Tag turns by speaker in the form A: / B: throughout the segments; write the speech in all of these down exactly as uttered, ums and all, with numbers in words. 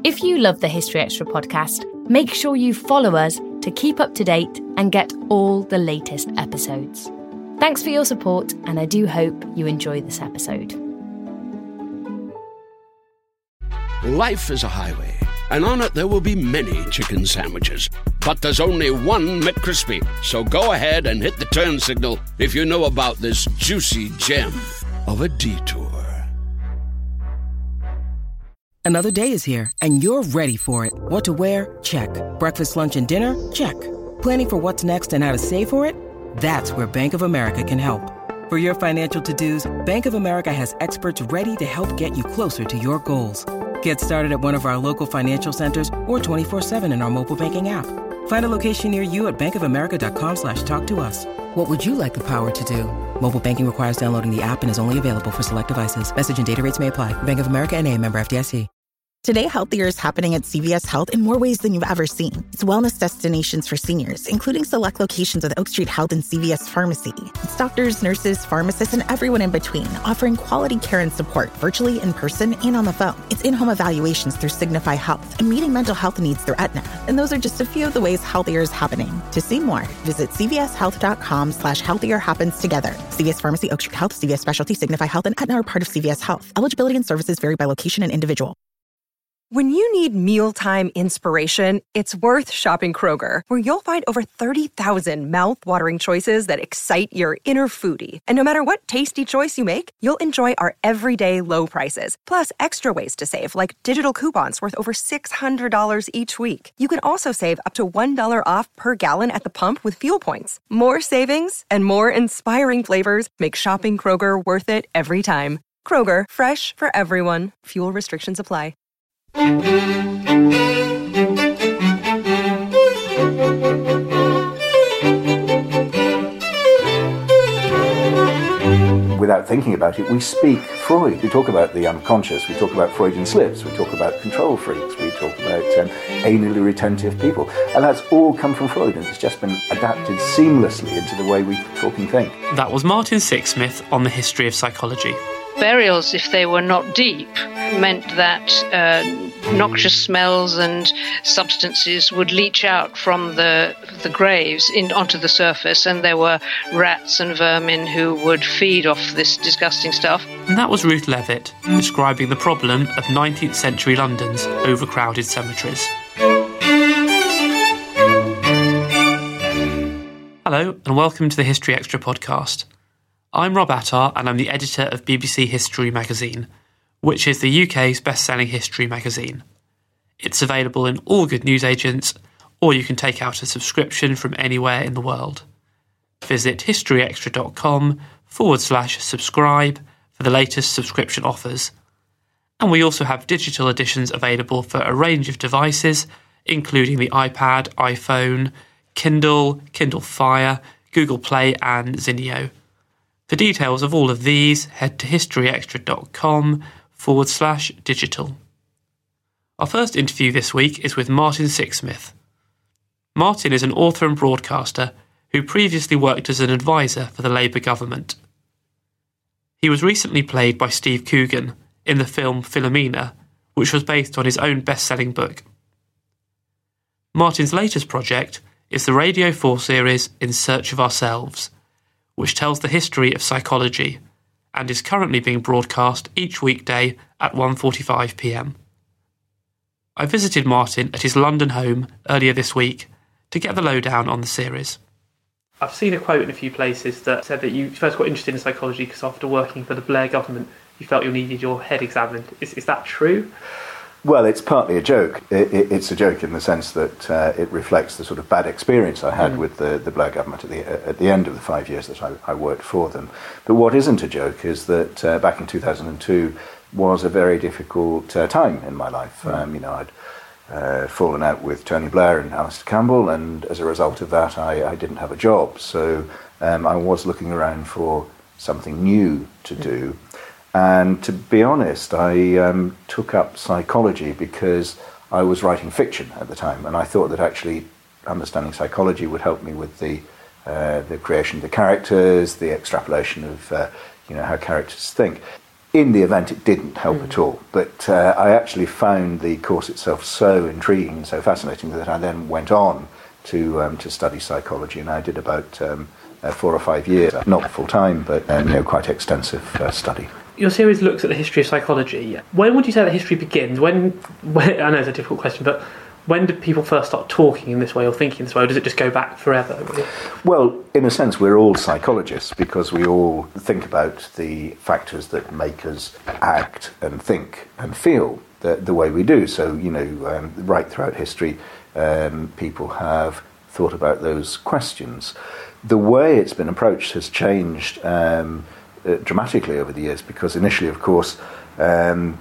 A: If you love the History Extra podcast, make sure you follow us to keep up to date and get all the latest episodes. Thanks for your support, and I do hope you enjoy this episode.
B: Life is a highway, and on it there will be many chicken sandwiches. But there's only one McCrispy. So go ahead and hit the turn signal if you know about this juicy gem of a detour.
C: Another day is here, and you're ready for it. What to wear? Check. Breakfast, lunch, and dinner? Check. Planning for what's next and how to save for it? That's where Bank of America can help. For your financial to-dos, Bank of America has experts ready to help get you closer to your goals. Get started at one of our local financial centers or twenty-four seven in our mobile banking app. Find a location near you at bankofamerica.com slash talk to us. What would you like the power to do? Mobile banking requires downloading the app and is only available for select devices. Message and data rates may apply. Bank of America N A, member F D I C.
D: Today, Healthier is happening at C V S Health in more ways than you've ever seen. It's wellness destinations for seniors, including select locations with Oak Street Health and C V S Pharmacy. It's doctors, nurses, pharmacists, and everyone in between, offering quality care and support virtually, in person, and on the phone. It's in-home evaluations through Signify Health and meeting mental health needs through Aetna. And those are just a few of the ways Healthier is happening. To see more, visit cvshealth.com slash healthier happens together. C V S Pharmacy, Oak Street Health, C V S Specialty, Signify Health, and Aetna are part of C V S Health. Eligibility and services vary by location and individual.
E: When you need mealtime inspiration, it's worth shopping Kroger, where you'll find over thirty thousand mouth-watering choices that excite your inner foodie. And no matter what tasty choice you make, you'll enjoy our everyday low prices, plus extra ways to save, like digital coupons worth over six hundred dollars each week. You can also save up to one dollar off per gallon at the pump with fuel points. More savings and more inspiring flavors make shopping Kroger worth it every time. Kroger, fresh for everyone. Fuel restrictions apply.
F: Without thinking about it, we speak Freud. We talk about the unconscious, we talk about Freudian slips, we talk about control freaks, we talk about um, anally retentive people. And that's all come from Freud, and it's just been adapted seamlessly into the way we talk and think.
G: That was Martin Sixsmith on the history of psychology.
H: Burials, if they were not deep, meant that uh, noxious smells and substances would leach out from the the graves in, onto the surface, and there were rats and vermin who would feed off this disgusting stuff.
G: And that was Ruth Levitt, describing the problem of nineteenth century London's overcrowded cemeteries. Hello, and welcome to the History Extra podcast. I'm Rob Attar, and I'm the editor of B B C History magazine, which is the U K's best-selling history magazine. It's available in all good newsagents, or you can take out a subscription from anywhere in the world. Visit historyextra.com forward slash subscribe for the latest subscription offers. And we also have digital editions available for a range of devices, including the iPad, iPhone, Kindle, Kindle Fire, Google Play and Zinio. For details of all of these, head to historyextra.com forward slash digital. Our first interview this week is with Martin Sixsmith. Martin is an author and broadcaster who previously worked as an advisor for the Labour government. He was recently played by Steve Coogan in the film Philomena, which was based on his own best-selling book. Martin's latest project is the Radio four series In Search of Ourselves, which tells the history of psychology and is currently being broadcast each weekday at one forty-five p m. I visited Martin at his London home earlier this week to get the lowdown on the series. I've seen a quote in a few places that said that you first got interested in psychology because after working for the Blair government you felt you needed your head examined. Is, is that true?
F: Well, it's partly a joke. It, it, it's a joke in the sense that uh, it reflects the sort of bad experience I had mm. with the, the Blair government at the uh, at the end of the five years that I, I worked for them. But what isn't a joke is that uh, back in two thousand two was a very difficult uh, time in my life. Mm. Um, you know, I'd uh, fallen out with Tony Blair and Alistair Campbell, and as a result of that, I, I didn't have a job. So um, I was looking around for something new to mm. do. And to be honest, I um, took up psychology because I was writing fiction at the time, and I thought that actually understanding psychology would help me with the uh, the creation of the characters, the extrapolation of uh, you know how characters think. in the event, it didn't help mm. at all. But uh, I actually found the course itself so intriguing and so fascinating that I then went on to um, to study psychology, and I did about um, uh, four or five years, not full time, but um, you know, quite extensive uh, study.
G: Your series looks at the history of psychology. When would you say that history begins? When, when I know it's a difficult question, but when did people first start talking in this way or thinking this way, or does it just go back forever? Really?
F: Well, in a sense, we're all psychologists because we all think about the factors that make us act and think and feel the, the way we do. So, you know, um, right throughout history, um, people have thought about those questions. The way it's been approached has changed um, uh, dramatically over the years because initially, of course, um,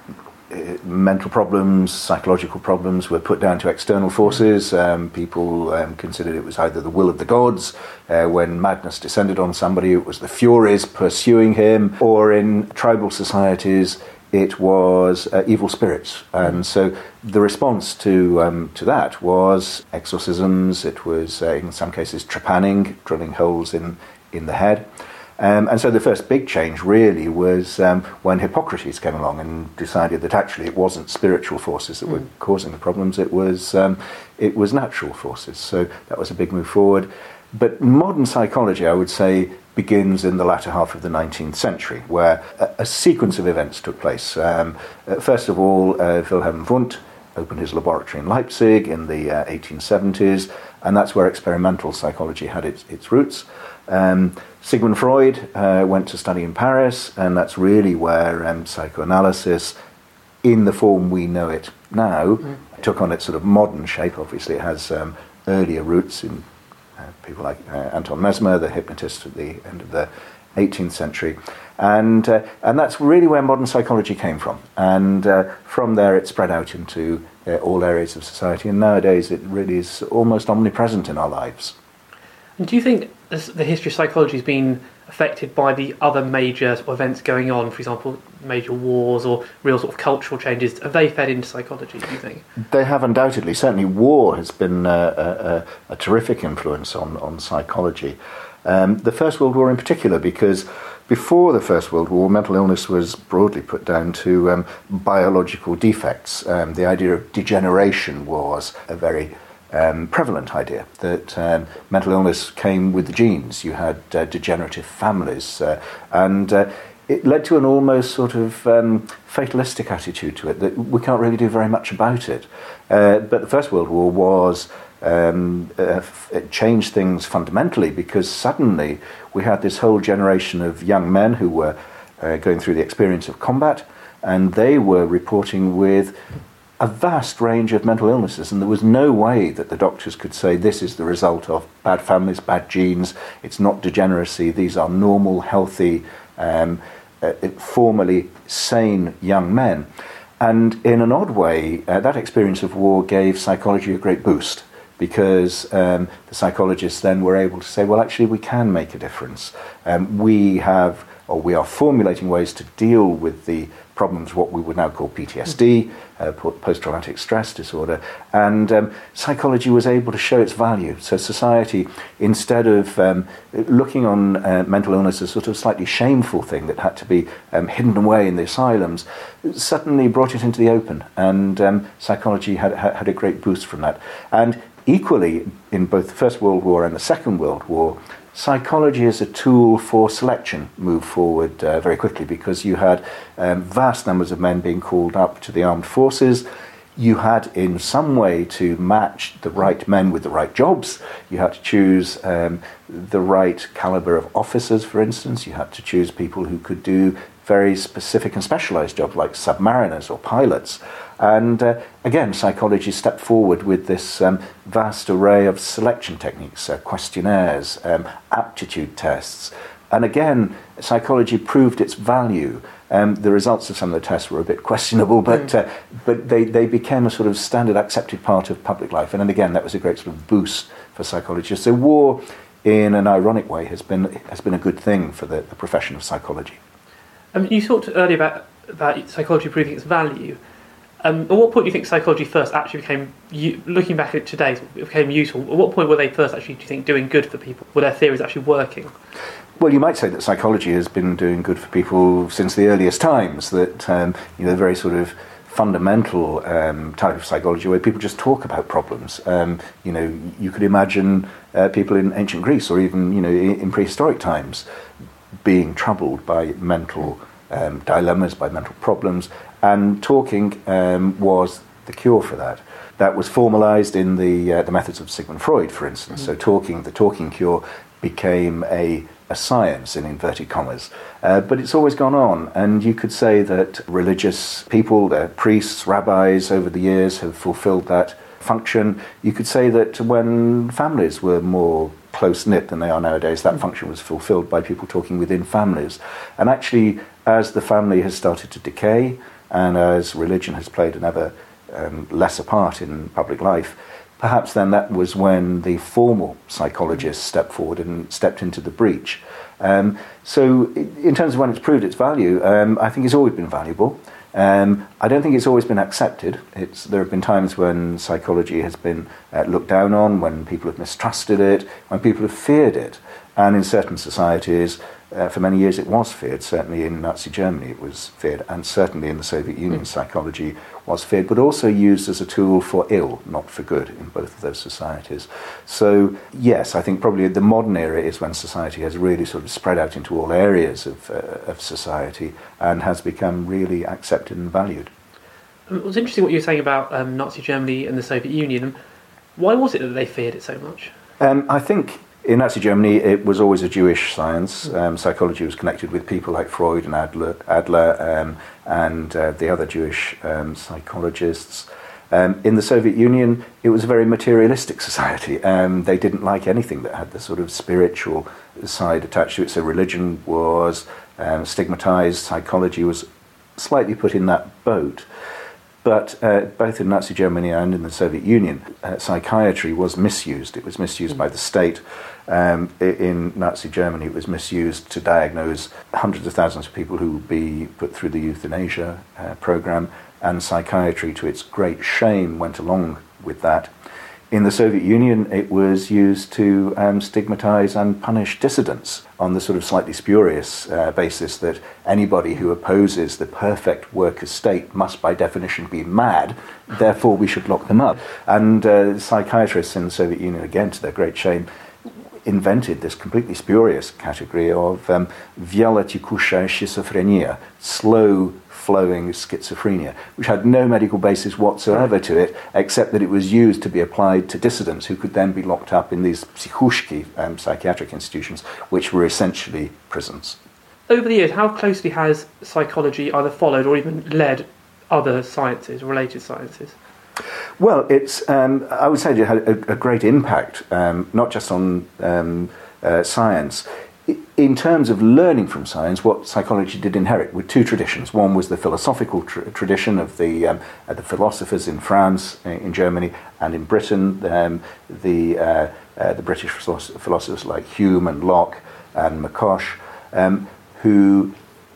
F: mental problems, psychological problems were put down to external forces. Um, people um, considered it was either the will of the gods. Uh, when madness descended on somebody, it was the Furies pursuing him. Or in tribal societies, it was uh, evil spirits. And so the response to um, to that was exorcisms. It was, uh, in some cases, trepanning, drilling holes in, in the head. Um, and so the first big change really was um, when Hippocrates came along and decided that actually it wasn't spiritual forces that mm. were causing the problems, it was um, it was natural forces. So that was a big move forward. But modern psychology, I would say, begins in the latter half of the nineteenth century, where a, a sequence of events took place. Um, uh, first of all, uh, Wilhelm Wundt opened his laboratory in Leipzig in the uh, eighteen seventies, and that's where experimental psychology had its, its roots. Um, Sigmund Freud uh, went to study in Paris, and that's really where um, psychoanalysis, in the form we know it now, mm. took on its sort of modern shape. Obviously, it has um, earlier roots in uh, people like uh, Anton Mesmer, the hypnotist at the end of the eighteenth century. And uh, and that's really where modern psychology came from. And uh, from there it spread out into uh, all areas of society. And nowadays it really is almost omnipresent in our lives.
G: And do you think this, the history of psychology has been affected by the other major sort of events going on, for example, major wars or real sort of cultural changes? Have they fed into psychology, do you think?
F: They have undoubtedly. Certainly war has been a, a, a terrific influence on, on psychology. Um, the First World War in particular, because before the First World War, mental illness was broadly put down to um, biological defects. Um, the idea of degeneration was a very um, prevalent idea, that um, mental illness came with the genes. You had uh, degenerative families, uh, and uh, it led to an almost sort of um, fatalistic attitude to it, that we can't really do very much about it. Uh, but the First World War was Um, uh, it changed things fundamentally, because suddenly we had this whole generation of young men who were uh, going through the experience of combat, and they were reporting with a vast range of mental illnesses, and there was no way that the doctors could say this is the result of bad families, bad genes, it's not degeneracy, these are normal, healthy, um, uh, formerly sane young men. And in an odd way, uh, that experience of war gave psychology a great boost, because um, the psychologists then were able to say, well, actually, we can make a difference. Um, we have, or we are formulating ways to deal with the problems, what we would now call P T S D, uh, post-traumatic stress disorder, and um, psychology was able to show its value. So society, instead of um, looking on uh, mental illness as a sort of slightly shameful thing that had to be um, hidden away in the asylums, suddenly brought it into the open, and um, psychology had, had a great boost from that. And equally, in both the First World War and the Second World War, psychology as a tool for selection moved forward uh, very quickly, because you had um, vast numbers of men being called up to the armed forces. You had, in some way, to match the right men with the right jobs. You had to choose um, the right caliber of officers, for instance. You had to choose people who could do very specific and specialized jobs like submariners or pilots. And uh, again, psychology stepped forward with this um, vast array of selection techniques, uh, questionnaires, um, aptitude tests. And again, psychology proved its value. Um, the results of some of the tests were a bit questionable, but uh, but they, they became a sort of standard accepted part of public life. And then again, that was a great sort of boost for psychologists. So war, in an ironic way, has been has been a good thing for the, the profession of psychology.
G: Um, you talked earlier about, about psychology proving its value. Um, at what point do you think psychology first actually became, looking back at it today, it became useful? At what point were they first actually, do you think, doing good for people? Were their theories actually working?
F: Well, you might say that psychology has been doing good for people since the earliest times, that, um, you know, the very sort of fundamental um, type of psychology where people just talk about problems. Um, you know, you could imagine uh, people in ancient Greece or even, you know, in, in prehistoric times being troubled by mental um, dilemmas, by mental problems, and talking um, was the cure for that. That was formalised in the uh, the methods of Sigmund Freud, for instance. Mm-hmm. So talking, the talking cure became a, a science, in inverted commas. Uh, but it's always gone on, and you could say that religious people, uh, priests, rabbis, over the years have fulfilled that function. You could say that when families were more close-knit than they are nowadays, that function was fulfilled by people talking within families. And actually, as the family has started to decay, and as religion has played an ever um, lesser part in public life, perhaps then that was when the formal psychologists stepped forward and stepped into the breach. Um, so in terms of when it's proved its value, um, I think it's always been valuable. Um, I don't think it's always been accepted. It's, there have been times when psychology has been uh, looked down on, when people have mistrusted it, when people have feared it. And in certain societies, uh, for many years it was feared. Certainly in Nazi Germany it was feared, and certainly in the Soviet Union mm. psychology was feared, but also used as a tool for ill, not for good, in both of those societies. So yes, I think probably the modern era is when society has really sort of spread out into all areas of, uh, of society and has become really accepted and valued.
G: Um, it was interesting what you were saying about um, Nazi Germany and the Soviet Union. Why was it that they feared it so much?
F: Um, I think in Nazi Germany, it was always a Jewish science. Um, psychology was connected with people like Freud and Adler, Adler um, and uh, the other Jewish um, psychologists. Um, in the Soviet Union, it was a very materialistic society. Um, they didn't like anything that had the sort of spiritual side attached to it. So religion was um, stigmatized, psychology was slightly put in that boat. But uh, both in Nazi Germany and in the Soviet Union, uh, psychiatry was misused. It was misused mm. by the state. Um, in Nazi Germany, it was misused to diagnose hundreds of thousands of people who would be put through the euthanasia uh, program, and psychiatry, to its great shame, went along with that. In the Soviet Union, it was used to um, stigmatize and punish dissidents on the sort of slightly spurious uh, basis that anybody who opposes the perfect worker state must by definition be mad, therefore we should lock them up. And uh, psychiatrists in the Soviet Union, again to their great shame, invented this completely spurious category of um, vyaletekushaya schizophrenia, slow flowing schizophrenia, which had no medical basis whatsoever to it, except that it was used to be applied to dissidents who could then be locked up in these psychushki, um, psychiatric institutions, which were essentially prisons.
G: Over the years, how closely has psychology either followed or even led other sciences, related sciences?
F: Well, it's um, I would say it had a, a great impact, um, not just on um, uh, science. In terms of learning from science, what psychology did inherit were two traditions. One was the philosophical tr- tradition of the um, uh, the philosophers in France, in Germany, and in Britain. Um, the uh, uh, the British philosophers like Hume and Locke and McCosh, um, who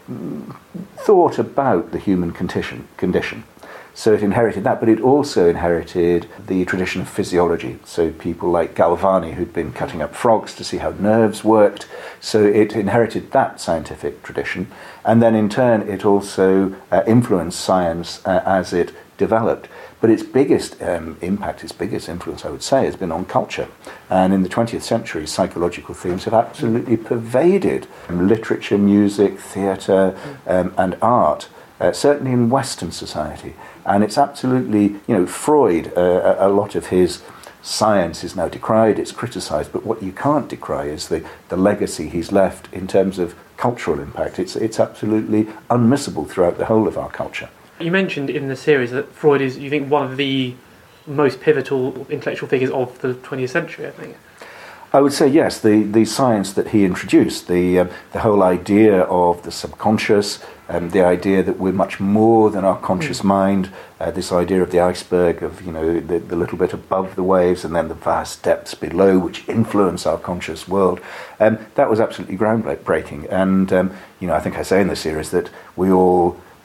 F: thought about the human condition. condition. So it inherited that, but it also inherited the tradition of physiology. So people like Galvani, who'd been cutting up frogs to see how nerves worked. So it inherited that scientific tradition. And then in turn, it also uh, influenced science uh, as it developed. But its biggest um, impact, its biggest influence, I would say, has been on culture. And in the twentieth century, psychological themes have absolutely pervaded literature, music, theatre, um, and art, uh, certainly in Western society. And it's absolutely, you know, Freud, uh, a lot of his science is now decried, it's criticised, but what you can't decry is the, the legacy he's left in terms of cultural impact. It's, it's absolutely unmissable throughout the whole of our culture.
G: You mentioned in the series that Freud is, you think, one of the most pivotal intellectual figures of the twentieth century, I think.
F: I would say yes. The the science that he introduced, the um, the whole idea of the subconscious, um, the idea that we're much more than our conscious mm. mind, uh, this idea of the iceberg, of you know the, the little bit above the waves and then the vast depths below, which influence our conscious world. Um, that was absolutely groundbreaking. And um, you know, I think I say in the series that we all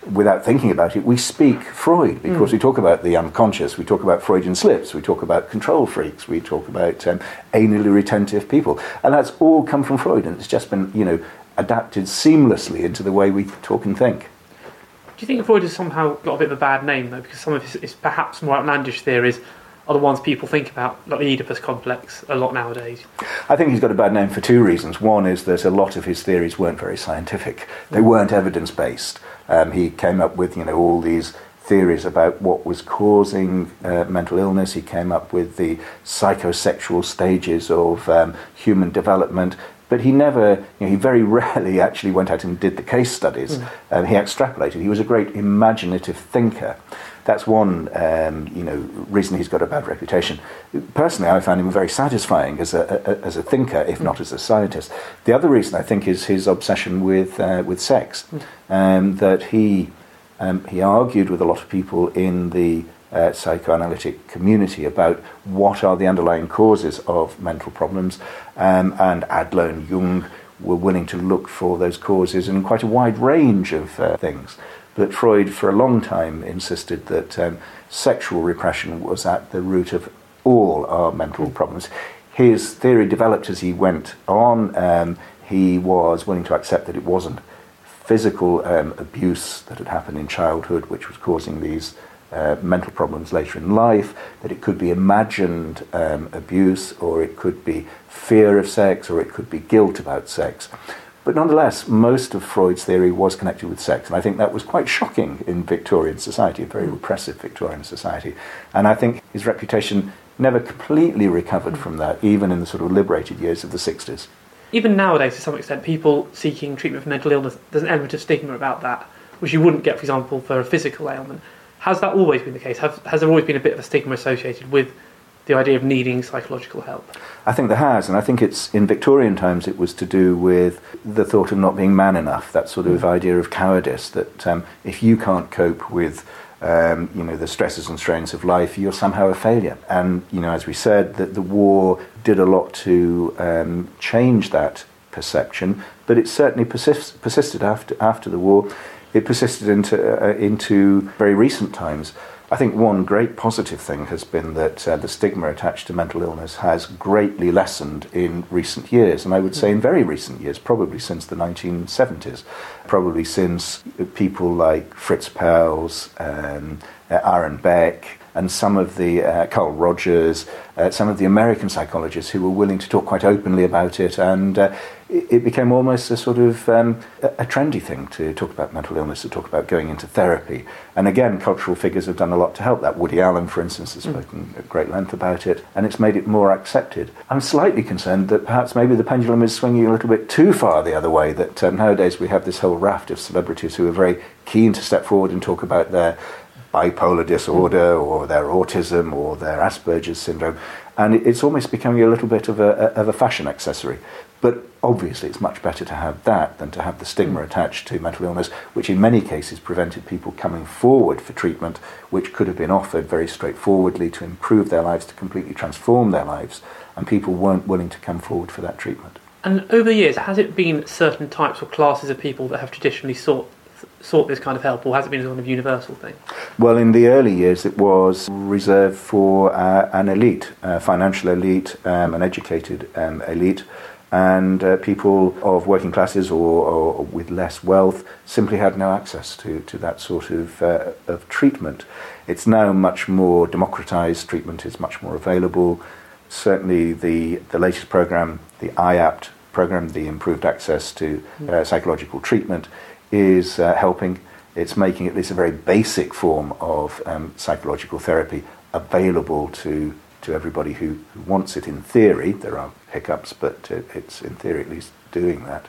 F: without thinking about it, we speak Freud, because mm. we talk about the unconscious, we talk about Freudian slips, we talk about control freaks, we talk about um, anally retentive people. And that's all come from Freud, and it's just been, you know, adapted seamlessly into the way we talk and think.
G: Do you think Freud has somehow got a bit of a bad name, though? Because some of his, his perhaps more outlandish theories are the ones people think about, like the Oedipus complex, a lot nowadays.
F: I think he's got a bad name for two reasons. One is that a lot of his theories weren't very scientific. They weren't evidence-based. Um, he came up with, you know, all these theories about what was causing uh, mental illness. He came up with the psychosexual stages of um, human development. But he never, you know, he very rarely actually went out and did the case studies. Mm. Um, he extrapolated. He was a great imaginative thinker. That's one, um, you know, reason he's got a bad reputation. Personally, I found him very satisfying as a, a as a thinker, if not as a scientist. The other reason, I think, is his obsession with uh, with sex. Um, that he um, he argued with a lot of people in the uh, psychoanalytic community about what are the underlying causes of mental problems, um, and Adler and Jung were willing to look for those causes in quite a wide range of uh, things. But Freud, for a long time, insisted that um, sexual repression was at the root of all our mental problems. His theory developed as he went on. Um, he was willing to accept that it wasn't physical um, abuse that had happened in childhood which was causing these uh, mental problems later in life, that it could be imagined um, abuse, or it could be fear of sex, or it could be guilt about sex. But nonetheless, most of Freud's theory was connected with sex, and I think that was quite shocking in Victorian society, a very repressive Victorian society. And I think his reputation never completely recovered from that, even in the sort of liberated years of the sixties.
G: Even nowadays, to some extent, people seeking treatment for mental illness, there's an element of stigma about that, which you wouldn't get, for example, for a physical ailment. Has that always been the case? Have, has there always been a bit of a stigma associated with the idea of needing psychological help?
F: I think there has, and I think it's in Victorian times it was to do with the thought of not being man enough, that sort of mm. idea of cowardice, that um, if you can't cope with um, you know, the stresses and strains of life, you're somehow a failure. And, you know, as we said, that the war did a lot to um, change that perception, but it certainly persist, persisted after after the war. It persisted into uh, into very recent times. I think one great positive thing has been that uh, the stigma attached to mental illness has greatly lessened in recent years, and I would say in very recent years, probably since the nineteen seventies, probably since people like Fritz Perls, um, uh, Aaron Beck, and some of the, uh, Carl Rogers, uh, some of the American psychologists who were willing to talk quite openly about it, and uh, it, it became almost a sort of um, a, a trendy thing to talk about mental illness, to talk about going into therapy. And again, cultural figures have done a lot to help that. Woody Allen, for instance, has spoken mm. at great length about it, and it's made it more accepted. I'm slightly concerned that perhaps maybe the pendulum is swinging a little bit too far the other way, that uh, nowadays we have this whole raft of celebrities who are very keen to step forward and talk about their bipolar disorder or their autism or their Asperger's syndrome, and it's almost becoming a little bit of a, of a fashion accessory. But obviously it's much better to have that than to have the stigma mm. attached to mental illness, which in many cases prevented people coming forward for treatment which could have been offered very straightforwardly to improve their lives, to completely transform their lives, and people weren't willing to come forward for that treatment.
G: And over the years, has it been certain types or classes of people that have traditionally sought sought this kind of help, or has it been a kind of universal thing?
F: Well, in the early years it was reserved for uh, an elite, a financial elite, um, an educated um, elite, and uh, people of working classes or, or with less wealth simply had no access to, to that sort of, uh, of treatment. It's now much more democratized, treatment is much more available. Certainly the, the latest program, the I A P T program, the Improved Access to uh, Psychological Treatment, is uh, helping. It's making at least a very basic form of um, psychological therapy available to to everybody who, who wants it in theory. There are hiccups, but it, it's in theory at least doing that.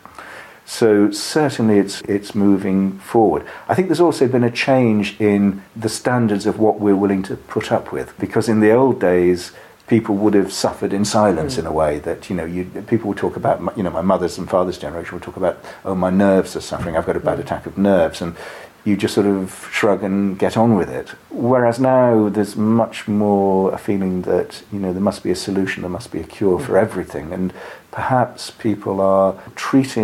F: So certainly it's it's moving forward. I think there's also been a change in the standards of what we're willing to put up with, because in the old days people would have suffered in silence mm. in a way that, you know, you, people would talk about, you know, my mother's and father's generation would talk about, oh, my nerves are suffering, I've got a bad mm. attack of nerves, and you just sort of shrug and get on with it. Whereas now there's much more a feeling that, you know, there must be a solution, there must be a cure mm. for everything, and perhaps people are treating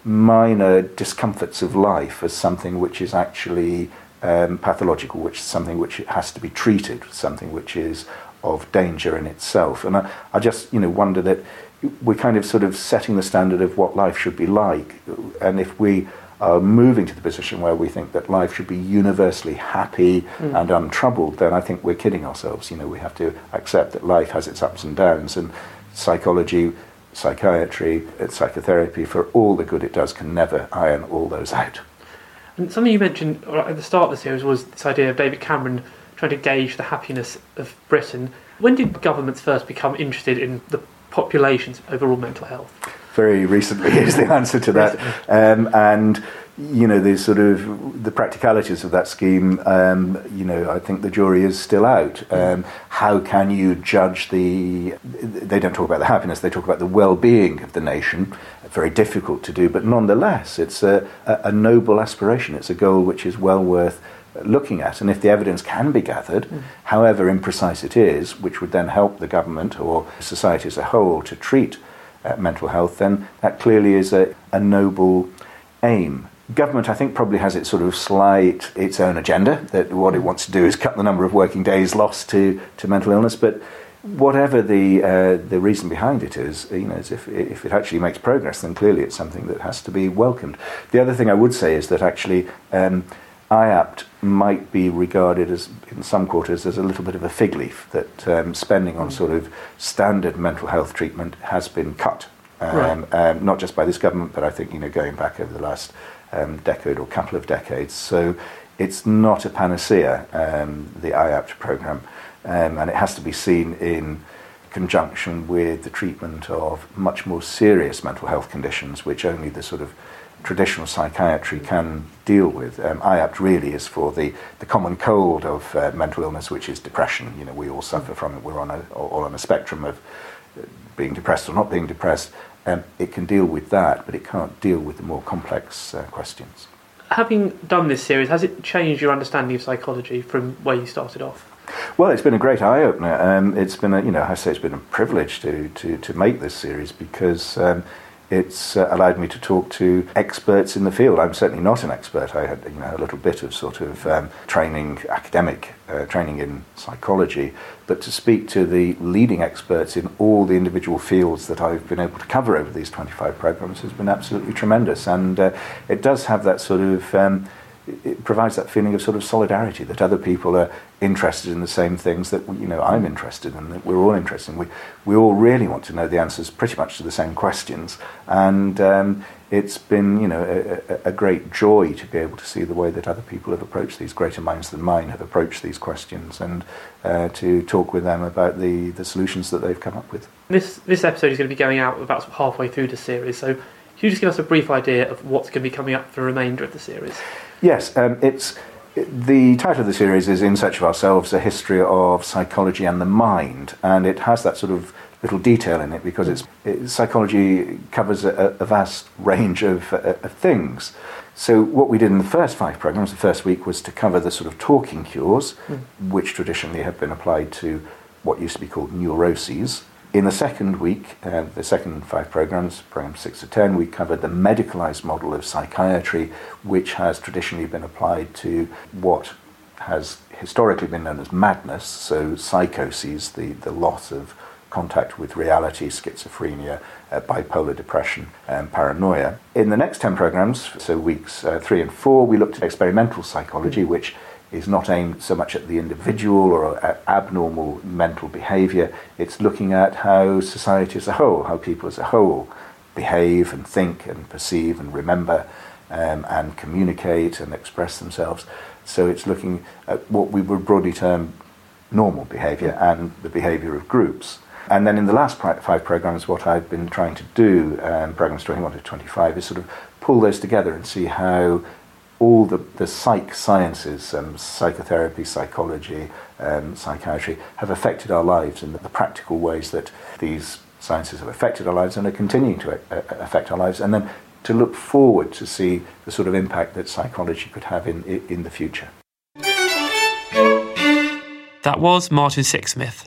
F: minor discomforts of life as something which is actually um, pathological, which is something which has to be treated, something which is of danger in itself. And I, I just, you know, wonder that we're kind of sort of setting the standard of what life should be like. And if we are moving to the position where we think that life should be universally happy mm. and untroubled, then I think we're kidding ourselves. You know, we have to accept that life has its ups and downs, and psychology, psychiatry, psychotherapy, for all the good it does, can never iron all those out.
G: And something you mentioned at the start of the series was this idea of David Cameron trying to gauge the happiness of Britain. When did governments first become interested in the population's overall mental health?
F: Very recently is the answer to that. Um, and, you know, the sort of the practicalities of that scheme, um, you know, I think the jury is still out. Um, how can you judge the... They don't talk about the happiness, they talk about the well-being of the nation. Very difficult to do, but nonetheless, it's a, a noble aspiration. It's a goal which is well worth looking at, and if the evidence can be gathered, mm. however imprecise it is, which would then help the government or society as a whole to treat uh, mental health, then that clearly is a, a noble aim. Government, I think, probably has its sort of slight, its own agenda, that what it wants to do is cut the number of working days lost to, to mental illness, but whatever the uh, the reason behind it is, you know, is if if it actually makes progress, then clearly it's something that has to be welcomed. The other thing I would say is that actually um, I A P T might be regarded as, in some quarters, as a little bit of a fig leaf, that um, spending on sort of standard mental health treatment has been cut, um, right. um, not just by this government, but I think, you know, going back over the last um, decade or couple of decades. So it's not a panacea, um, the I A P T programme, um, and it has to be seen in conjunction with the treatment of much more serious mental health conditions, which only the sort of traditional psychiatry can deal with. Um, I A P T really is for the, the common cold of uh, mental illness, which is depression. You know, we all suffer from it. We're on a, all on a spectrum of being depressed or not being depressed. Um, it can deal with that, but it can't deal with the more complex uh, questions.
G: Having done this series, has it changed your understanding of psychology from where you started off?
F: Well, it's been a great eye-opener. Um, it's been, a, you know, I say it's been a privilege to to, to make this series, because um, it's uh, allowed me to talk to experts in the field. I'm certainly not an expert. I had, you know, a little bit of sort of um, training, academic uh, training in psychology, but to speak to the leading experts in all the individual fields that I've been able to cover over these twenty-five programs has been absolutely tremendous. And uh, it does have that sort of... Um, it provides that feeling of sort of solidarity, that other people are interested in the same things that, you know, I'm interested in, that we're all interested in. We, we all really want to know the answers pretty much to the same questions. And um, it's been, you know, a, a great joy to be able to see the way that other people have approached these, greater minds than mine have approached these questions, and uh, to talk with them about the, the solutions that they've come up with.
G: This, this episode is going to be going out about halfway through the series, so can you just give us a brief idea of what's going to be coming up for the remainder of the series?
F: Yes, um, it's the title of the series is In Search of Ourselves, A History of Psychology and the Mind, and it has that sort of little detail in it because it's, it, psychology covers a, a vast range of, uh, of things. So what we did in the first five programs, the first week, was to cover the sort of talking cures, mm. which traditionally have been applied to what used to be called neuroses. In the second week, uh, the second five programs, programs six to ten, we covered the medicalised model of psychiatry, which has traditionally been applied to what has historically been known as madness, so psychoses, the, the loss of contact with reality, schizophrenia, uh, bipolar depression, and paranoia. In the next ten programs, so weeks uh, three and four, we looked at experimental psychology, which is not aimed so much at the individual or at abnormal mental behaviour. It's looking at how society as a whole, how people as a whole behave and think and perceive and remember um, and communicate and express themselves. So it's looking at what we would broadly term normal behaviour and the behaviour of groups. And then in the last five programs, what I've been trying to do, um, programs twenty-one to twenty-five, is sort of pull those together and see how all the, the psych sciences, um, psychotherapy, psychology, um, psychiatry, have affected our lives in the, the practical ways that these sciences have affected our lives and are continuing to a- affect our lives, and then to look forward to see the sort of impact that psychology could have in, in the future.
G: That was Martin Sixsmith,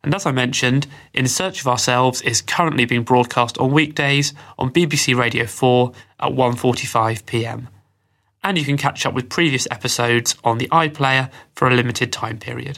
G: And as I mentioned, In Search of Ourselves is currently being broadcast on weekdays on B B C Radio four at one forty-five p m. And you can catch up with previous episodes on the iPlayer for a limited time period.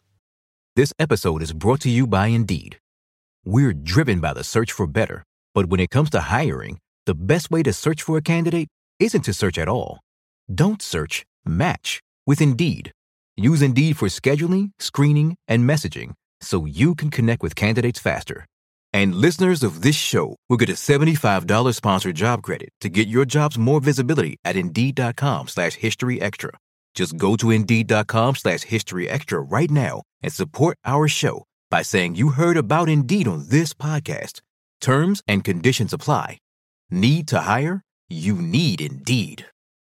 I: This episode is brought to you by Indeed. We're driven by the search for better, but when it comes to hiring, the best way to search for a candidate isn't to search at all. Don't search, match with Indeed. Use Indeed for scheduling, screening, and messaging so you can connect with candidates faster. And listeners of this show will get a seventy-five dollars sponsored job credit to get your jobs more visibility at Indeed.com slash History Extra. Just go to Indeed.com slash History Extra right now and support our show by saying you heard about Indeed on this podcast. Terms and conditions apply. Need to hire? You need Indeed.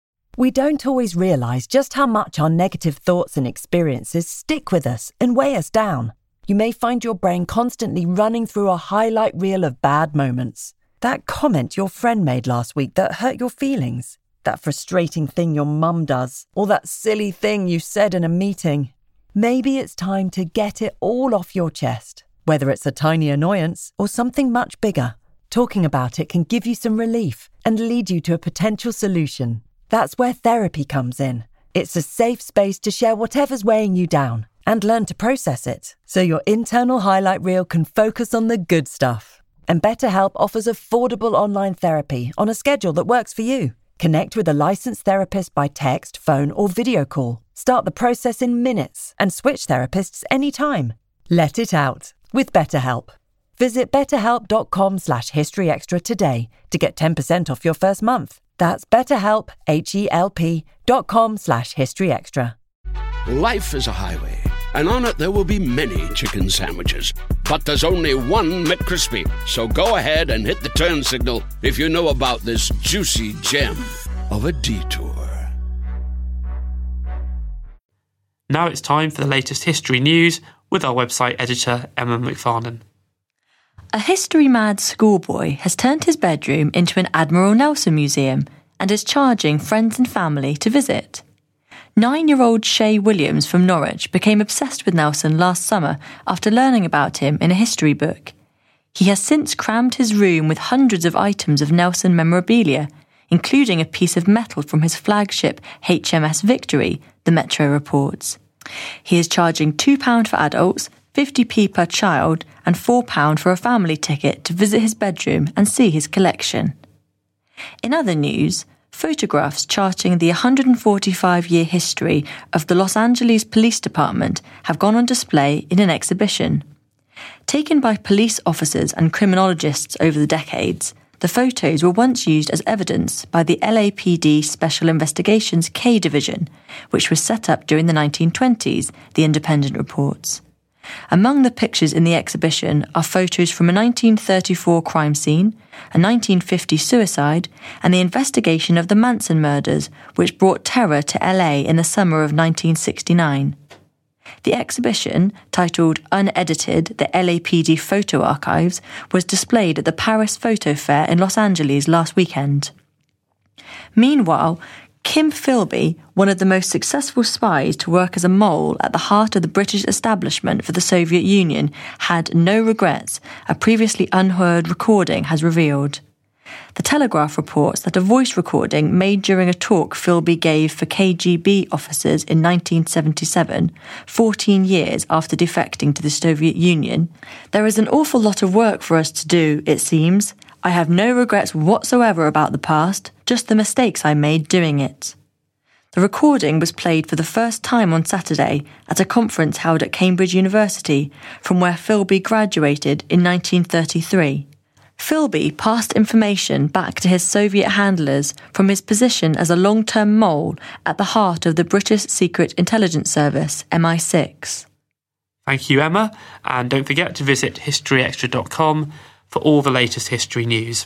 J: We don't always realise just how much our negative thoughts and experiences stick with us and weigh us down. You may find your brain constantly running through a highlight reel of bad moments. That comment your friend made last week that hurt your feelings. That frustrating thing your mum does. Or that silly thing you said in a meeting. Maybe it's time to get it all off your chest. Whether it's a tiny annoyance or something much bigger, talking about it can give you some relief and lead you to a potential solution. That's where therapy comes in. It's a safe space to share whatever's weighing you down and learn to process it, so your internal highlight reel can focus on the good stuff. And BetterHelp offers affordable online therapy on a schedule that works for you. Connect with a licensed therapist by text, phone, or video call. Start the process in minutes and switch therapists anytime. Let it out with BetterHelp. Visit betterhelp.com slash historyextra today to get ten percent off your first month. That's betterhelp, H-E-L-P dot com slash historyextra.
B: Life is a highway, and on it there will be many chicken sandwiches. But there's only one McCrispy. So go ahead and hit the turn signal if you know about this juicy gem of a detour.
G: Now it's time for the latest history news with our website editor, Emma McFarlane.
K: A history-mad schoolboy has turned his bedroom into an Admiral Nelson museum and is charging friends and family to visit. Nine-year-old Shay Williams from Norwich became obsessed with Nelson last summer after learning about him in a history book. He has since crammed his room with hundreds of items of Nelson memorabilia, including a piece of metal from his flagship H M S Victory, the Metro reports. He is charging two pounds for adults, fifty p per child, and four pounds for a family ticket to visit his bedroom and see his collection. In other news, photographs charting the one hundred forty-five year history of the Los Angeles Police Department have gone on display in an exhibition. Taken by police officers and criminologists over the decades, the photos were once used as evidence by the L A P D Special Investigations K Division, which was set up during the nineteen twenties, The Independent reports. Among the pictures in the exhibition are photos from a nineteen thirty-four crime scene, a nineteen fifty suicide, and the investigation of the Manson murders, which brought terror to L A in the summer of nineteen sixty-nine. The exhibition, titled Unedited, the L A P D Photo Archives, was displayed at the Paris Photo Fair in Los Angeles last weekend. Meanwhile, Kim Philby, one of the most successful spies to work as a mole at the heart of the British establishment for the Soviet Union, had no regrets, a previously unheard recording has revealed. The Telegraph reports that a voice recording made during a talk Philby gave for K G B officers in nineteen seventy-seven, fourteen years after defecting to the Soviet Union. "There is an awful lot of work for us to do, it seems. I have no regrets whatsoever about the past, just the mistakes I made doing it." The recording was played for the first time on Saturday at a conference held at Cambridge University, from where Philby graduated in nineteen thirty-three. Philby passed information back to his Soviet handlers from his position as a long-term mole at the heart of the British Secret Intelligence Service, M I six.
G: Thank you, Emma, and don't forget to visit history extra dot com for all the latest history news.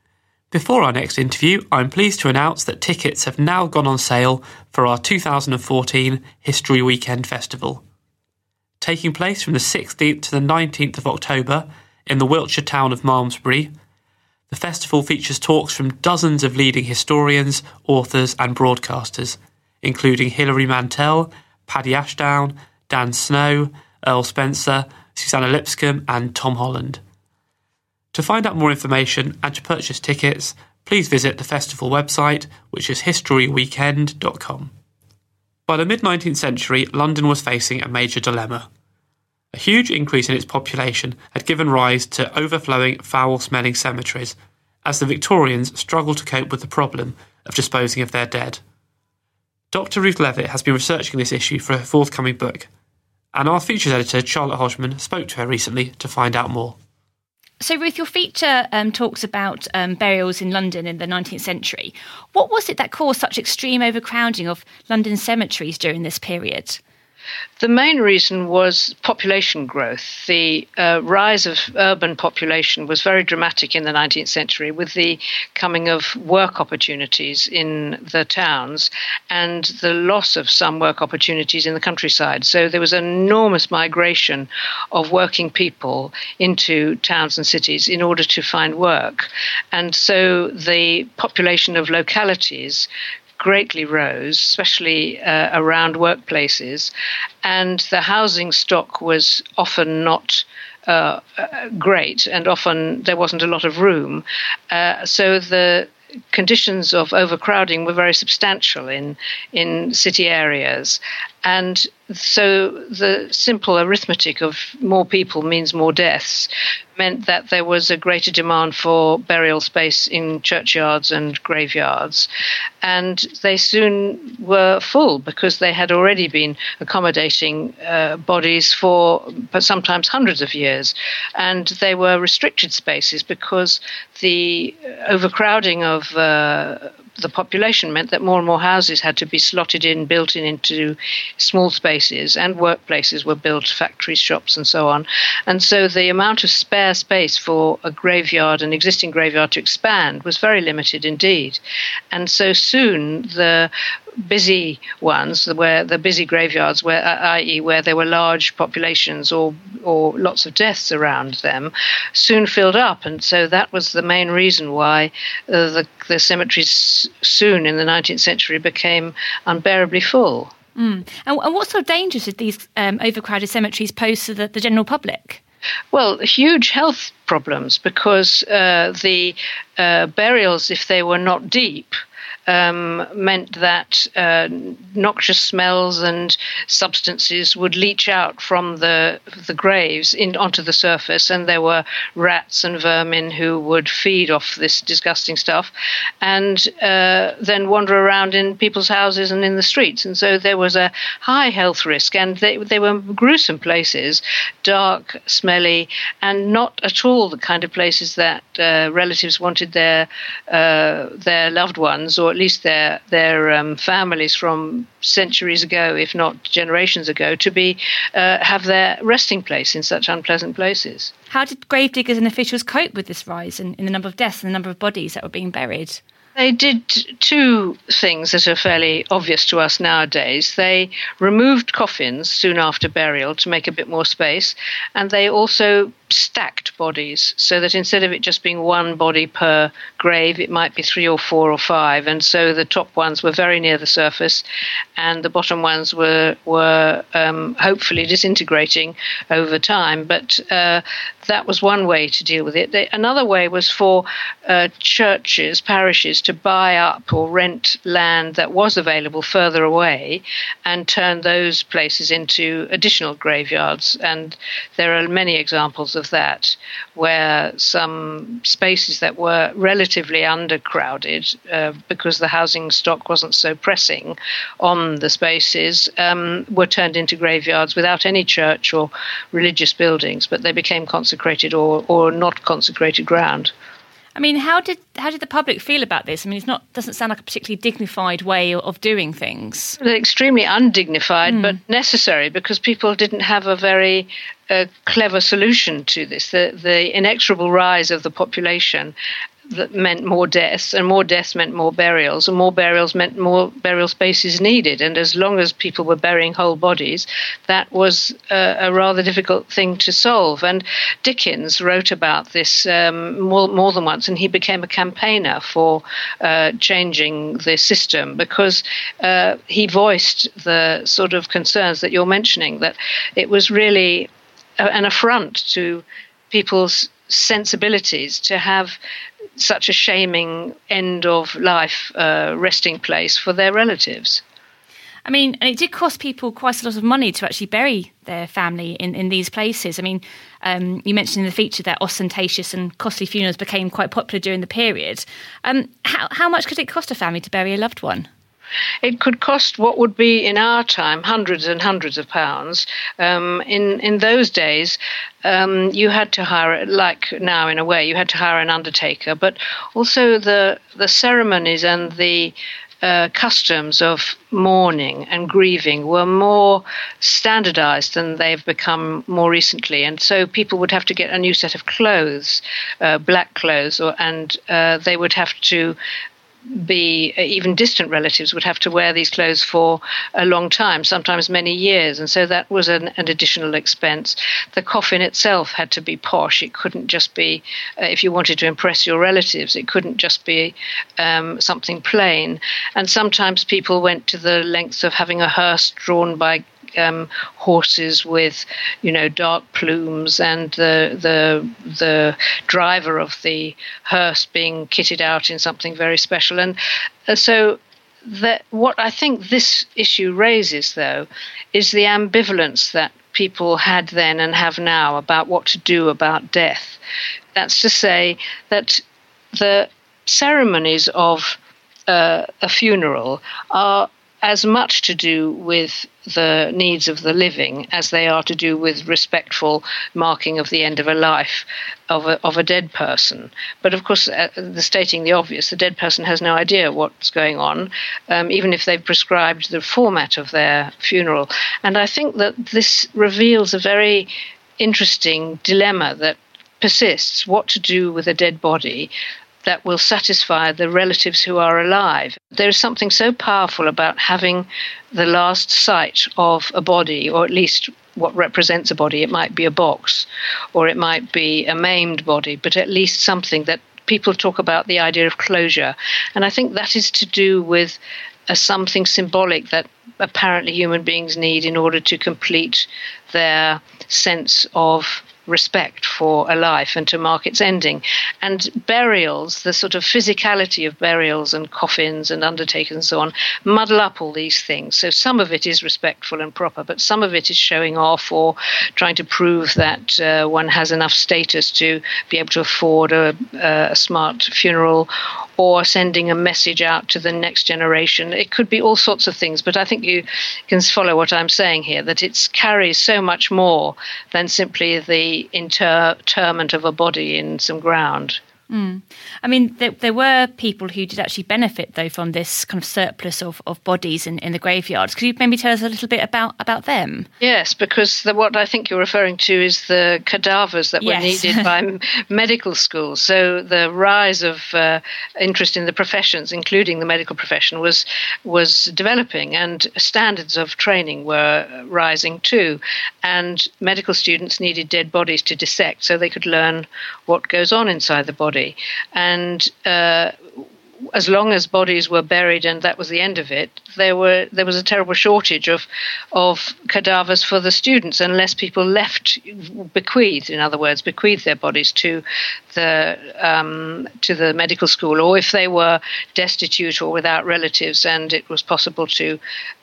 G: Before our next interview, I'm pleased to announce that tickets have now gone on sale for our two thousand fourteen History Weekend Festival. Taking place from the sixteenth to the nineteenth of October in the Wiltshire town of Malmesbury, the festival features talks from dozens of leading historians, authors and broadcasters, including Hilary Mantel, Paddy Ashdown, Dan Snow, Earl Spencer, Susanna Lipscomb and Tom Holland. To find out more information and to purchase tickets, please visit the festival website, which is history weekend dot com. By the mid-nineteenth century, London was facing a major dilemma. A huge increase in its population had given rise to overflowing, foul-smelling cemeteries, as the Victorians struggled to cope with the problem of disposing of their dead. Doctor Ruth Levitt has been researching this issue for her forthcoming book, and our features editor, Charlotte Hodgman, spoke to her recently to find out more.
L: So, Ruth, your feature um, talks about um, burials in London in the nineteenth century. What was it that caused such extreme overcrowding of London cemeteries during this period?
H: The main reason was population growth. The uh, rise of urban population was very dramatic in the nineteenth century with the coming of work opportunities in the towns and the loss of some work opportunities in the countryside. So there was an enormous migration of working people into towns and cities in order to find work. And so the population of localities greatly rose, especially uh, around workplaces, and the housing stock was often not uh, uh, great, and often there wasn't a lot of room. Uh, so the conditions of overcrowding were very substantial in in city areas. And so the simple arithmetic of more people means more deaths meant that there was a greater demand for burial space in churchyards and graveyards. And they soon were full because they had already been accommodating uh, bodies for sometimes hundreds of years. And they were restricted spaces because the overcrowding of uh, the population meant that more and more houses had to be slotted in, built in into small spaces, and workplaces were built, factories, shops, and so on. And so the amount of spare space for a graveyard, an existing graveyard, to expand was very limited indeed. And so soon the busy ones, where the busy graveyards, where that is, where there were large populations or or lots of deaths around them, soon filled up, and so that was the main reason why uh, the the cemeteries soon in the nineteenth century became unbearably full.
L: Mm. And, and what sort of dangers did these um, overcrowded cemeteries pose to the, the general public?
H: Well, huge health problems, because uh, the uh, burials, if they were not deep, Um, meant that uh, noxious smells and substances would leach out from the the graves in, onto the surface, and there were rats and vermin who would feed off this disgusting stuff and uh, then wander around in people's houses and in the streets. And so there was a high health risk, and they, they were gruesome places, dark, smelly, and not at all the kind of places that uh, relatives wanted their uh, their loved ones, or at least their their um, families from centuries ago, if not generations ago, to be uh, have their resting place in such unpleasant places.
L: How did gravediggers and officials cope with this rise in, in the number of deaths and the number of bodies that were being buried?
H: They did two things that are fairly obvious to us nowadays. They removed coffins soon after burial to make a bit more space, and they also stacked bodies so that instead of it just being one body per grave, it might be three or four or five. And so the top ones were very near the surface, and the bottom ones were were um, hopefully disintegrating over time. But uh, that was one way to deal with it. They, another way was for uh, churches, parishes, to buy up or rent land that was available further away and turn those places into additional graveyards. And there are many examples of that, where some spaces that were relatively undercrowded uh, because the housing stock wasn't so pressing on the spaces um, were turned into graveyards without any church or religious buildings, but they became consecrated or, or not consecrated ground.
L: I mean, how did how did the public feel about this? I mean, it's not doesn't sound like a particularly dignified way of doing things.
H: They're extremely undignified, mm. but necessary, because people didn't have a very uh, clever solution to this. The the inexorable rise of the population that meant more deaths, and more deaths meant more burials, and more burials meant more burial spaces needed. And as long as people were burying whole bodies, that was uh, a rather difficult thing to solve. And Dickens wrote about this um, more, more than once, and he became a campaigner for uh, changing the system, because uh, he voiced the sort of concerns that you're mentioning, that it was really an affront to people's sensibilities to have such a shaming end of life uh, resting place for their relatives.
L: I mean, and it did cost people quite a lot of money to actually bury their family in, in these places. I mean, um, you mentioned in the feature that ostentatious and costly funerals became quite popular during the period. Um, how, how much could it cost a family to bury a loved one?
H: It could cost what would be in our time hundreds and hundreds of pounds. Um, in in those days, um, you had to hire, like now in a way, you had to hire an undertaker, but also the the ceremonies and the Uh, customs of mourning and grieving were more standardized than they've become more recently. And so people would have to get a new set of clothes, uh, black clothes, or, and uh, they would have to be, uh, even distant relatives would have to wear these clothes for a long time, sometimes many years. And so that was an, an additional expense. The coffin itself had to be posh. It couldn't just be, uh, if you wanted to impress your relatives, it couldn't just be um, something plain. And sometimes people went to the lengths of having a hearse drawn by Um, horses with, you know, dark plumes, and the the the driver of the hearse being kitted out in something very special. And uh, so that what I think this issue raises, though, is the ambivalence that people had then and have now about what to do about death. That's to say that the ceremonies of uh, a funeral are as much to do with the needs of the living as they are to do with respectful marking of the end of a life of a, of a dead person. But of course, uh, the stating the obvious, the dead person has no idea what's going on, um, even if they've prescribed the format of their funeral. And I think that this reveals a very interesting dilemma that persists: what to do with a dead body that will satisfy the relatives who are alive. There is something so powerful about having the last sight of a body, or at least what represents a body. It might be a box, or it might be a maimed body, but at least something that people talk about, the idea of closure. And I think that is to do with a something symbolic that apparently human beings need in order to complete their sense of respect for a life and to mark its ending. And burials, the sort of physicality of burials and coffins and undertakers and so on, muddle up all these things. So some of it is respectful and proper, but some of it is showing off or trying to prove that uh, one has enough status to be able to afford a, a smart funeral, or sending a message out to the next generation. It could be all sorts of things, but I think you can follow what I'm saying here, that it carries so much more than simply the interment of a body in some ground.
L: Mm. I mean, there, there were people who did actually benefit, though, from this kind of surplus of, of bodies in, in the graveyards. Could you maybe tell us a little bit about, about them?
H: Yes, because the, what I think you're referring to is the cadavers that were yes. needed by medical schools. So the rise of uh, interest in the professions, including the medical profession, was was developing, and standards of training were rising too. And medical students needed dead bodies to dissect so they could learn what goes on inside the body. And uh, as long as bodies were buried and that was the end of it, there were there was a terrible shortage of of cadavers for the students, unless people left, bequeathed, in other words, bequeathed their bodies to the um, to the medical school, or if they were destitute or without relatives and it was possible to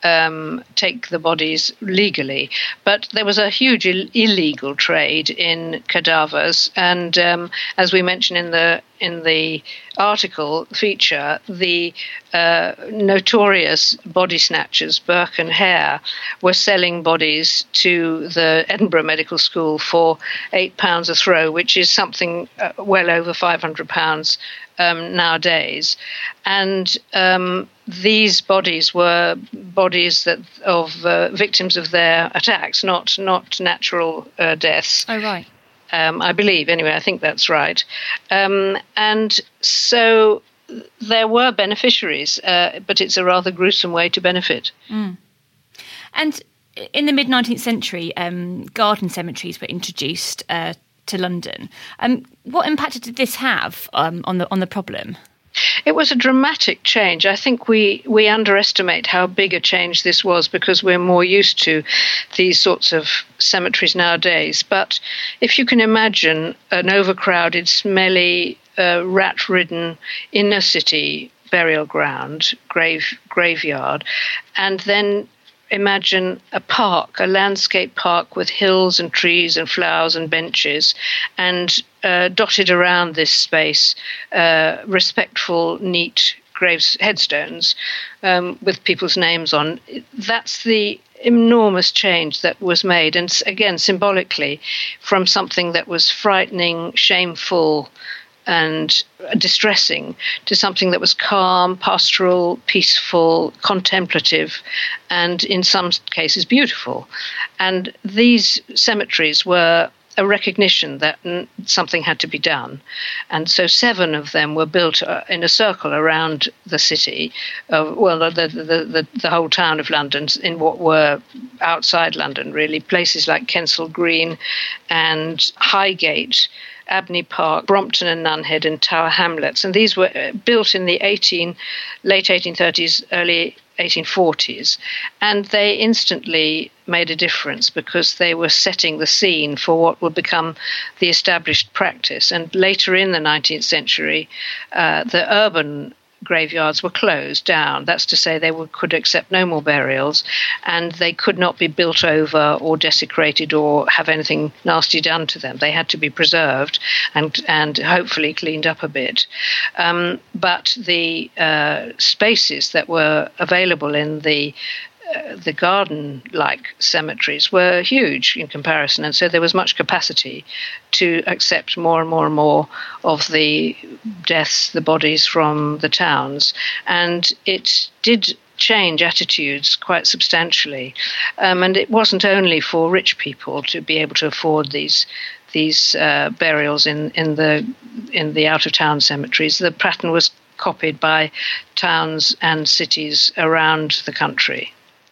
H: um, take the bodies legally. But there was a huge Ill- illegal trade in cadavers, and um, as we mentioned in the in the article feature, the uh, notorious body snatchers, Burke and Hare, were selling bodies to the Edinburgh Medical School for eight pounds a throw, which is something uh, well over five hundred pounds um, nowadays. And um, these bodies were bodies that of uh, victims of their attacks, not not natural uh, deaths.
L: Oh, right.
H: Um, I believe, anyway, I think that's right. Um, and so there were beneficiaries, uh, but it's a rather gruesome way to benefit.
L: Mm. And in the mid-nineteenth century, um, garden cemeteries were introduced uh, to London. Um, what impact did this have um, on the on the problem?
H: It was a dramatic change. I think we, we underestimate how big a change this was because we're more used to these sorts of cemeteries nowadays. But if you can imagine an overcrowded, smelly, uh, rat-ridden inner city burial ground, grave graveyard, and then imagine a park, a landscape park with hills and trees and flowers and benches, and uh, dotted around this space, uh, respectful, neat graves headstones um, with people's names on. That's the enormous change that was made, and again, symbolically, from something that was frightening, shameful, and distressing to something that was calm, pastoral, peaceful, contemplative, and in some cases beautiful. And these cemeteries were a recognition that something had to be done. And so seven of them were built in a circle around the city, uh, well, the, the, the, the whole town of London, in what were outside London, really, places like Kensal Green and Highgate, Abney Park, Brompton and Nunhead, and Tower Hamlets. And these were built in the eighteen, late eighteen thirties, early eighteen forties. And they instantly made a difference because they were setting the scene for what would become the established practice. And later in the nineteenth century, uh, the urban graveyards were closed down. That's to say they would, could accept no more burials, and they could not be built over or desecrated or have anything nasty done to them. They had to be preserved and and hopefully cleaned up a bit. Um, but the uh, spaces that were available in the Uh, the garden-like cemeteries were huge in comparison, and so there was much capacity to accept more and more and more of the deaths, the bodies from the towns. And it did change attitudes quite substantially. Um, and it wasn't only for rich people to be able to afford these these uh, burials in, in the in the out-of-town cemeteries. The pattern was copied by towns and cities around the country.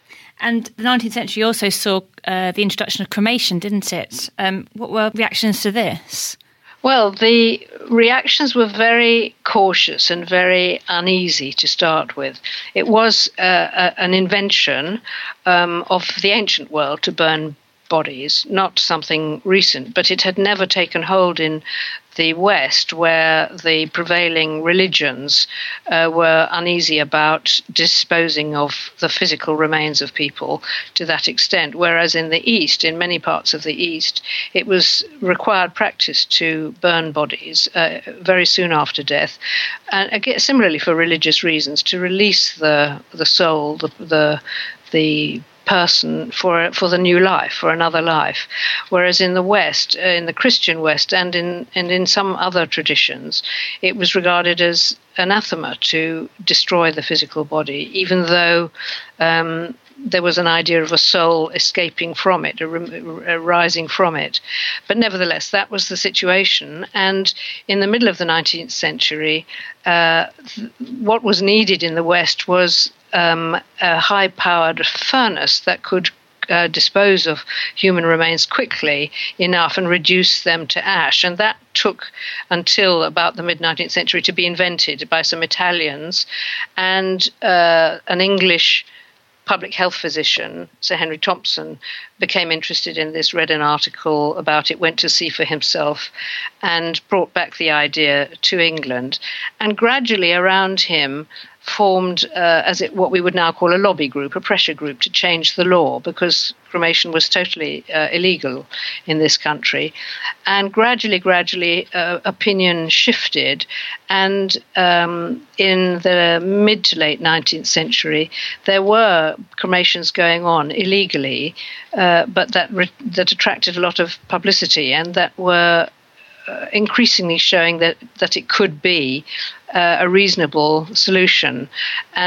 L: And the nineteenth century also saw uh, the introduction of cremation, didn't it? Um, what were reactions to this?
H: Well, the reactions were very cautious and very uneasy to start with. It was uh, a, an invention um, of the ancient world to burn bodies, not something recent, but it had never taken hold in the West, where the prevailing religions uh, were uneasy about disposing of the physical remains of people to that extent, whereas in the East, in many parts of the East, it was required practice to burn bodies uh, very soon after death, and again, similarly for religious reasons, to release the the soul, the the, the person for for the new life, for another life. Whereas in the West, uh, in the Christian West, and in and in some other traditions, it was regarded as anathema to destroy the physical body, even though um, there was an idea of a soul escaping from it, arising from it. But nevertheless, that was the situation. And in the middle of the nineteenth century, uh, th- what was needed in the West was um, a high-powered furnace that could uh, dispose of human remains quickly enough and reduce them to ash. And that took until about the mid-nineteenth century to be invented by some Italians, and uh, an English public health physician, Sir Henry Thompson, became interested in this, read an article about it, went to see for himself, and brought back the idea to England. And gradually around him formed, uh, as it what we would now call a lobby group, a pressure group to change the law, because cremation was totally uh, illegal in this country. And gradually, gradually, uh, opinion shifted. And um, in the mid to late nineteenth century, there were cremations going on illegally, uh, but that re- that attracted a lot of publicity, and that were uh, increasingly showing that, that it could be uh, a reasonable solution. And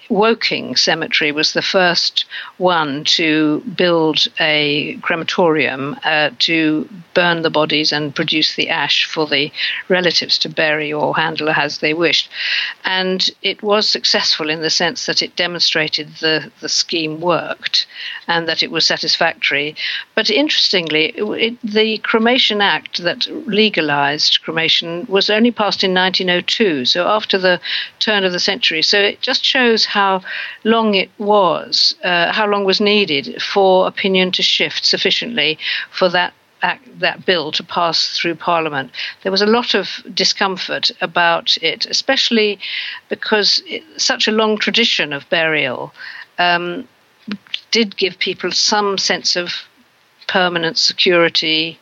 H: Woking Cemetery was the first one to build a crematorium uh, to burn the bodies and produce the ash for the relatives to bury or handle as they wished. And it was successful in the sense that it demonstrated the, the scheme worked and that it was satisfactory. But interestingly, it, it, the Cremation Act that legalized cremation was only passed in nineteen oh two, so after the turn of the century. So it just shows how long it was, uh, how long was needed for opinion to shift sufficiently for that act, that bill to pass through Parliament. There was a lot of discomfort about it, especially because it, such a long tradition of burial um, did give people some sense of permanent security.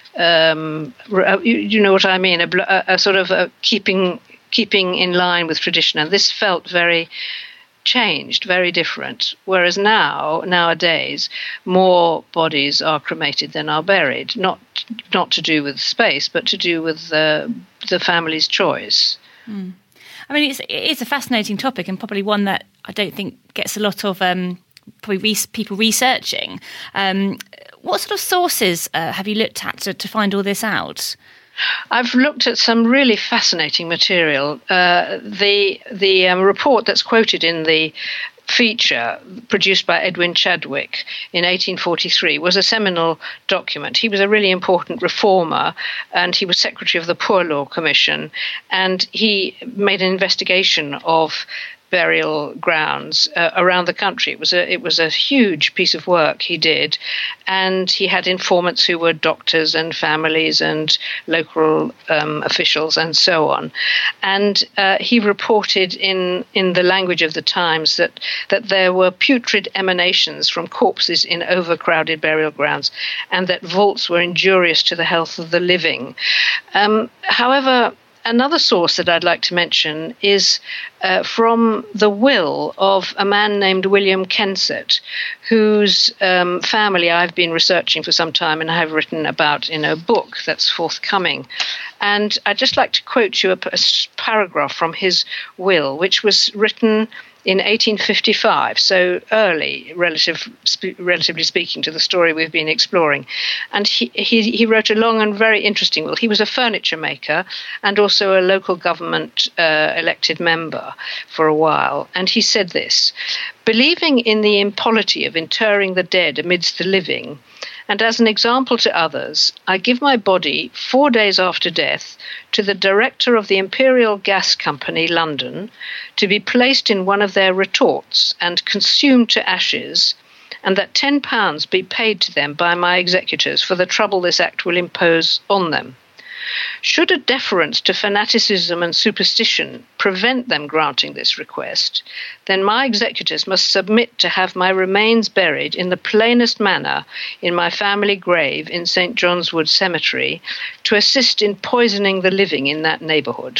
H: Um, you, you know what I mean? A, a, a sort of a keeping keeping in line with tradition, and this felt very changed, very different. Whereas now, nowadays, more bodies are cremated than are buried. Not not to do with space, but to do with the the family's choice.
L: Mm. I mean, it's it's a fascinating topic, and probably one that I don't think gets a lot of um, probably re- people researching. Um, what sort of sources uh, have you looked at to, to find all this out?
H: I've looked at some really fascinating material. Uh, the the um, report that's quoted in the feature produced by Edwin Chadwick in eighteen forty-three was a seminal document. He was a really important reformer, and he was secretary of the Poor Law Commission, and he made an investigation of burial grounds uh, around the country. It was a it was a huge piece of work he did, and he had informants who were doctors and families and local um, officials and so on. And uh, he reported in in the language of the times that that there were putrid emanations from corpses in overcrowded burial grounds, and that vaults were injurious to the health of the living. Um, however, another source that I'd like to mention is uh, from the will of a man named William Kensett, whose um, family I've been researching for some time and have written about in a book that's forthcoming. And I'd just like to quote you a, a paragraph from his will, which was written in eighteen fifty-five, so early, relative, sp- relatively speaking, to the story we've been exploring. And he, he, he wrote a long and very interesting will. He was a furniture maker and also a local government uh, elected member for a while. And he said this: "Believing in the impolity of interring the dead amidst the living, and as an example to others, I give my body four days after death to the director of the Imperial Gas Company, London, to be placed in one of their retorts and consumed to ashes, and that ten pounds be paid to them by my executors for the trouble this act will impose on them. Should a deference to fanaticism and superstition prevent them granting this request, then my executors must submit to have my remains buried in the plainest manner in my family grave in Saint John's Wood Cemetery, to assist in poisoning the living in that neighbourhood."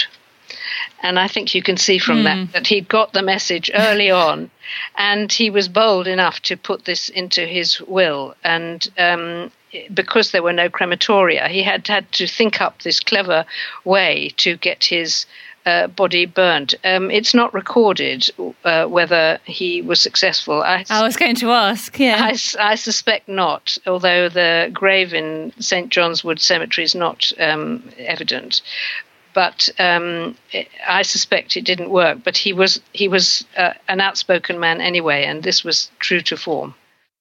H: And I think you can see from mm. that that he got the message early on, and he was bold enough to put this into his will. And um, because there were no crematoria, he had had to think up this clever way to get his uh, body burnt. Um, it's not recorded uh, whether he was successful. I,
L: I was going to ask, yeah.
H: I, I suspect not, although the grave in Saint John's Wood Cemetery is not um, evident. But um, I suspect it didn't work. But he was he was uh, an outspoken man anyway, and this was true to form.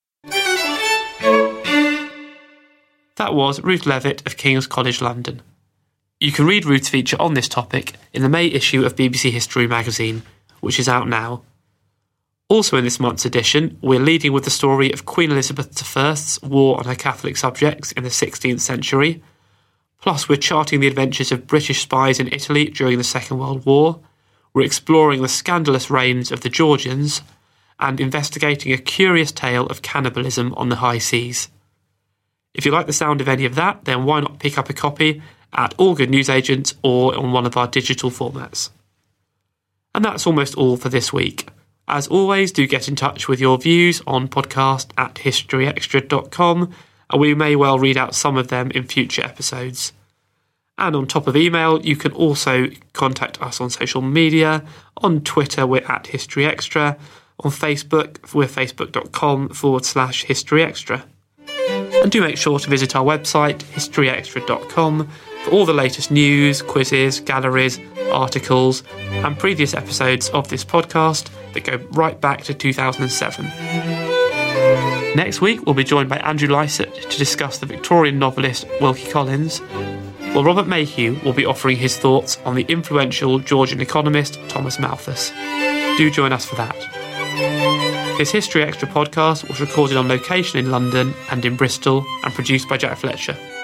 G: That was Ruth Levitt of King's College London. You can read Ruth's feature on this topic in the May issue of B B C History magazine, which is out now. Also in this month's edition, we're leading with the story of Queen Elizabeth the First's war on her Catholic subjects in the sixteenth century. Plus, we're charting the adventures of British spies in Italy during the Second World War. We're exploring the scandalous reigns of the Georgians and investigating a curious tale of cannibalism on the high seas. If you like the sound of any of that, then why not pick up a copy at all good newsagents or on one of our digital formats. And that's almost all for this week. As always, do get in touch with your views on podcast at history extra dot com, and we may well read out some of them in future episodes. And on top of email, you can also contact us on social media. On Twitter, we're at History Extra. On Facebook, we're facebook.com forward slash History Extra. And do make sure to visit our website, history extra dot com, for all the latest news, quizzes, galleries, articles, and previous episodes of this podcast that go right back to two thousand seven. Next week, we'll be joined by Andrew Lycett to discuss the Victorian novelist Wilkie Collins, while Robert Mayhew will be offering his thoughts on the influential Georgian economist Thomas Malthus. Do join us for that. This History Extra podcast was recorded on location in London and in Bristol and produced by Jack Fletcher.